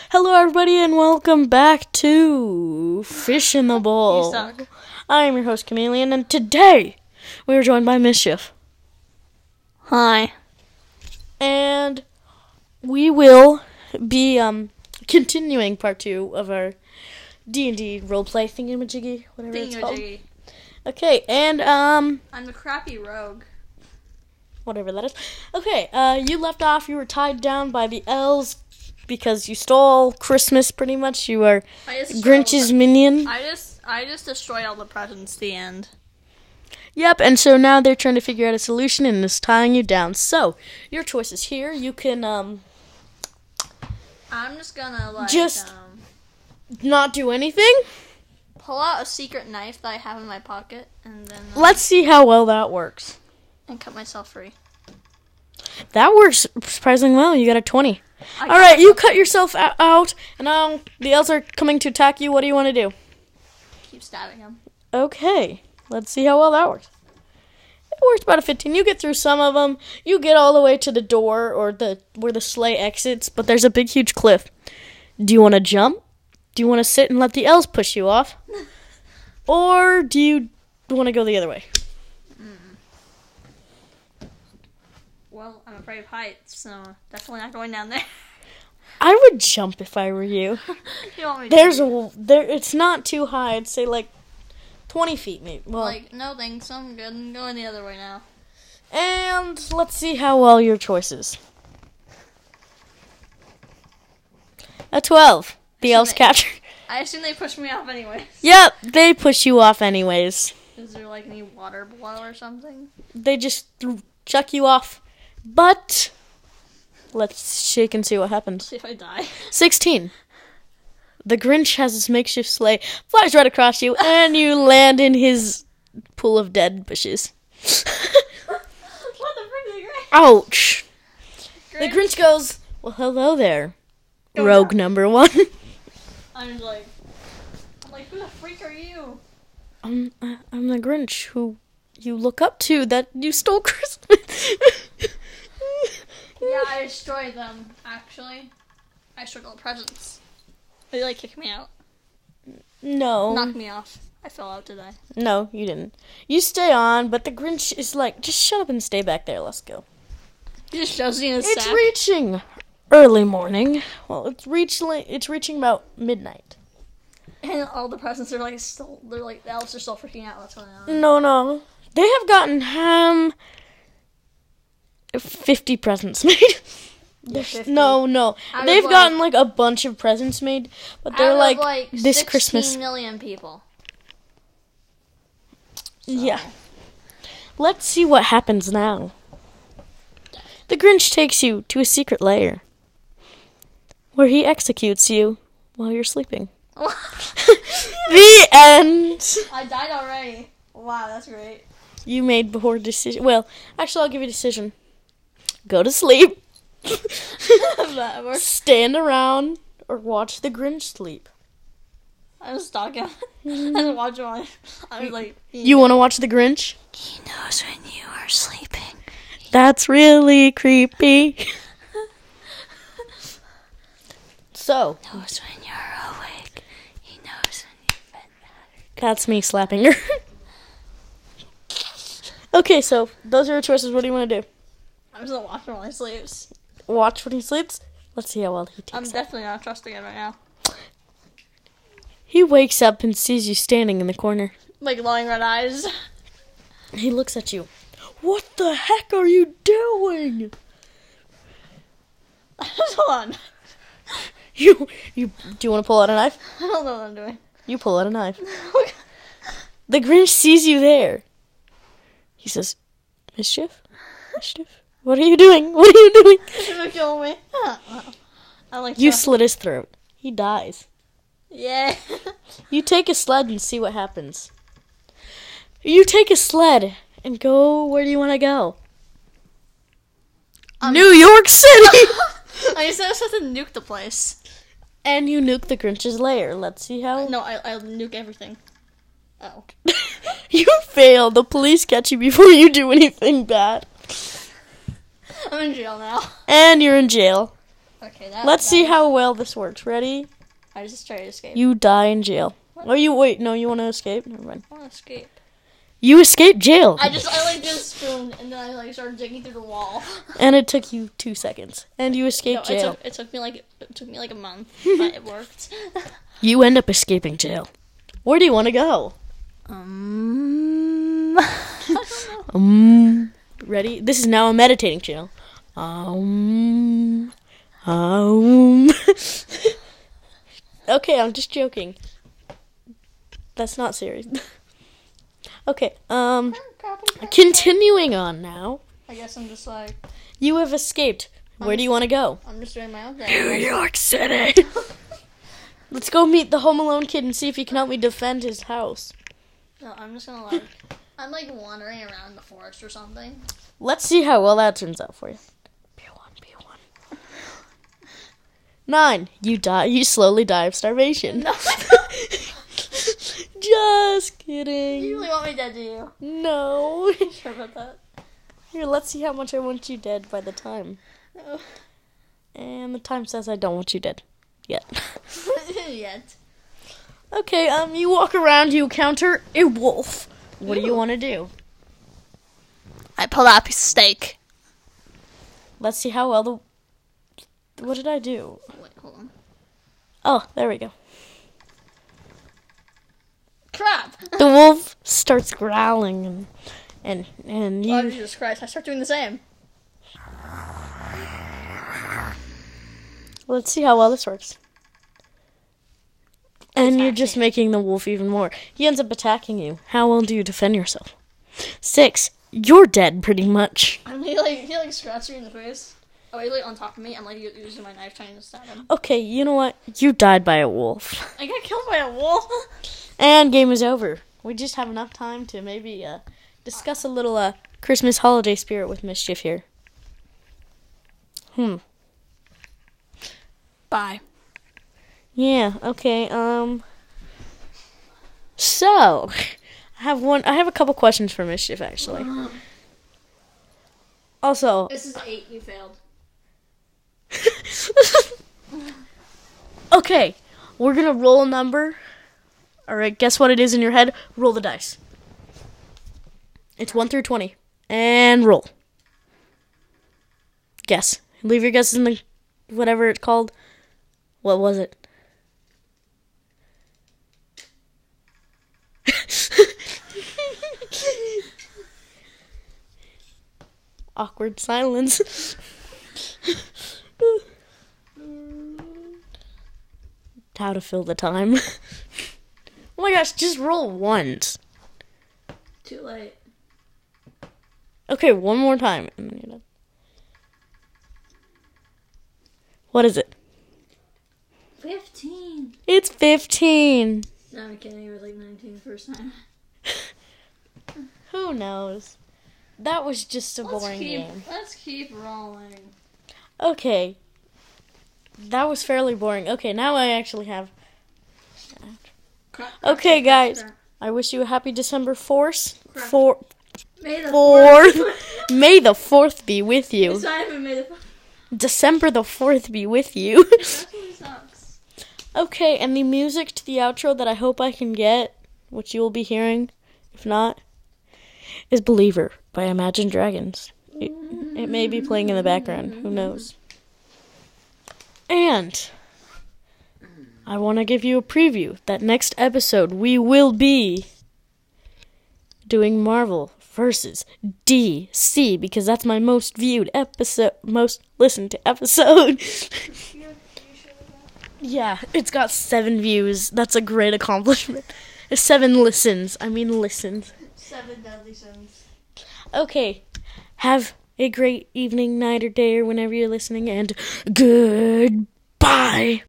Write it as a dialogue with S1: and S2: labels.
S1: Hello, everybody, and welcome back to Fish in the Bowl.
S2: You suck.
S1: I am your host, Chameleon, and today we are joined by Mischief.
S2: Hi.
S1: And we will be continuing part 2 of our D&D roleplay thingamajiggy, whatever it's called. Okay, and
S2: I'm the crappy rogue.
S1: whatever that is. Okay, you left off, you were tied down by the elves because you stole Christmas, pretty much. You are Grinch's minion.
S2: I just destroyed all the presents. The end.
S1: Yep, and so now they're trying to figure out a solution and it's tying you down. So, your choice is here. You can,
S2: I'm just gonna,
S1: not do anything.
S2: pull out a secret knife that I have in my pocket, and then...
S1: Let's see how well that works.
S2: And cut myself free.
S1: That works surprisingly well. You got a 20. Alright, you cut yourself out, and now the elves are coming to attack you. What do you want to do?
S2: Keep stabbing them.
S1: Okay, let's see how well that works. It works about a 15. You get through some of them. You get all the way to the door, or where the sleigh exits, but there's a big, huge cliff. Do you want to jump? Do you want to sit and let the elves push you off? Or do you want to go the other way?
S2: Well, I'm afraid of heights, so definitely not going down there.
S1: I would jump if I were you.
S2: You want me to
S1: It's not too high. I'd say like 20 feet, maybe. Well,
S2: no thanks, I'm good. I'm going the other way now.
S1: and let's see how well your choice is. A 12. The elves capture.
S2: I assume they pushed me off anyway.
S1: Yep, they push you off anyways.
S2: Is there like any water below or something?
S1: They just chuck you off. But let's shake and see what happens.
S2: See if I die.
S1: 16. The Grinch has his makeshift sleigh, flies right across you, and you land in his pool of dead bushes.
S2: What the frick is Grinch?
S1: Ouch. The Grinch goes, well, hello there, rogue number 1.
S2: I'm like, who the freak are you?
S1: I'm the Grinch who you look up to that you stole Christmas.
S2: Yeah, I destroyed them, actually. I destroyed all the presents. They, kicked me out.
S1: No.
S2: Knocked me off. I fell out, did I?
S1: No, you didn't. You stay on, but the Grinch is like, just shut up and stay back there. Let's go.
S2: He just shoves me in his
S1: It's
S2: sack.
S1: reaching early morning. Well, it's reaching about midnight.
S2: And all the presents are, the elves are still freaking out. What's going on?
S1: No. They have gotten 50 presents made.
S2: Yeah, 50.
S1: No.
S2: Out
S1: They've
S2: of,
S1: gotten a bunch of presents made, but they're
S2: out of,
S1: this
S2: 16
S1: Christmas.
S2: million people. So.
S1: Yeah. Let's see what happens now. The Grinch takes you to a secret lair where he executes you while you're sleeping. The end.
S2: I died already. Wow, that's great.
S1: You made poor decision. Well, actually, I'll give you a decision. Go to sleep.
S2: That works.
S1: Stand around or watch the Grinch sleep.
S2: I was stalking him. I was watching him. I was like...
S1: You want to watch the Grinch?
S2: He knows when you are sleeping.
S1: That's really creepy. So.
S2: Knows when you're awake. He knows when you've been battered.
S1: That's me slapping her. Okay, so those are your choices. What do you want to do?
S2: I'm just gonna watch him while he sleeps.
S1: Watch when he sleeps? Let's see how well he takes
S2: I'm
S1: it.
S2: definitely not trusting him right now.
S1: He wakes up and sees you standing in the corner.
S2: Glowing red eyes.
S1: He looks at you. What the heck are you doing?
S2: Hold on.
S1: Do you want to pull out a knife?
S2: I don't know what I'm doing.
S1: You pull out a knife. The Grinch sees you there. He says, Mischief? What are you doing?
S2: He's gonna kill me.
S1: You slit his throat. He dies.
S2: Yeah.
S1: You take a sled and see what happens. You take a sled and go, where do you want to go? New York City!
S2: I just have to nuke the place.
S1: And you nuke the Grinch's lair. Let's see how...
S2: No, I'll nuke everything. Oh.
S1: You fail. The police catch you before you do anything bad.
S2: I'm in jail now.
S1: And you're in jail.
S2: Okay, that.
S1: Let's see how well this works. Ready?
S2: I just tried to escape.
S1: You die in jail. Oh, you wait. No, you want to escape? Never mind.
S2: I want to escape.
S1: You escaped jail.
S2: I did a spoon and then I started digging through the wall.
S1: And it took you 2 seconds. And you escaped jail.
S2: It took me like a month, but it worked.
S1: You end up escaping jail. Where do you want to go?
S2: I don't know.
S1: Ready? This is now a meditating channel. Okay, I'm just joking. That's not serious. Okay, continuing on now.
S2: I guess I'm just like...
S1: You have escaped. Where do you want to go?
S2: I'm just doing my own
S1: New
S2: thing.
S1: York City. Let's go meet the Home Alone kid and see if he can help me defend his house.
S2: No, I'm just gonna I'm like wandering around the forest or something.
S1: Let's see how well that turns out for you. P1. 9. You die. You slowly die of starvation.
S2: No.
S1: Just kidding.
S2: You really want me dead, do you?
S1: No.
S2: Sure about that?
S1: Here, let's see how much I want you dead by the time.
S2: No.
S1: And the time says I don't want you dead. Yet.
S2: Yet.
S1: Okay, you walk around, you encounter a wolf. What do you want to do?
S2: I pulled out a piece of steak.
S1: Let's see how well the... What did I do?
S2: Wait, hold on.
S1: Oh, there we go.
S2: Crap!
S1: The wolf starts growling and you...
S2: Oh, Jesus Christ, I start doing the same.
S1: Let's see how well this works. And you're just making the wolf even more. He ends up attacking you. How well do you defend yourself? 6. You're dead, pretty much.
S2: He scratched me in the face. Oh, he's on top of me. I'm using my knife trying to stab him.
S1: Okay, you know what? You died by a wolf.
S2: I got killed by a wolf.
S1: And game is over. We just have enough time to maybe discuss a little Christmas holiday spirit with Mischief here.
S2: Bye.
S1: Yeah, okay, so, I have a couple questions for Mischief, actually. Also...
S2: This is 8, you failed.
S1: Okay, we're gonna roll a number. Alright, guess what it is in your head? Roll the dice. It's 1 through 20. And roll. Guess. Leave your guesses in the... whatever it's called. What was it? Awkward silence. How to fill the time. Oh my gosh, just roll once.
S2: Too late.
S1: Okay, one more time. What is it?
S2: 15.
S1: It's 15.
S2: No, I'm kidding. It was like 19 the first time.
S1: Who knows? That was just a boring game.
S2: Let's keep rolling.
S1: Okay. That was fairly boring. Okay, now I actually have... Okay, guys. I wish you a happy December 4th.
S2: May the
S1: 4th. May the 4th be with you.
S2: It's not even May the 4th.
S1: December the 4th be with you.
S2: That really sucks.
S1: Okay, and the music to the outro that I hope I can get, which you will be hearing, if not, is Believer by Imagine Dragons. It may be playing in the background. Who knows? And I want to give you a preview that next episode we will be doing Marvel versus DC because that's my most viewed episode, most listened to episode. Yeah, it's got 7 views. That's a great accomplishment. 7 listens. I mean listens.
S2: 7 deadly sins.
S1: Okay, have a great evening, night, or day, or whenever you're listening, and goodbye.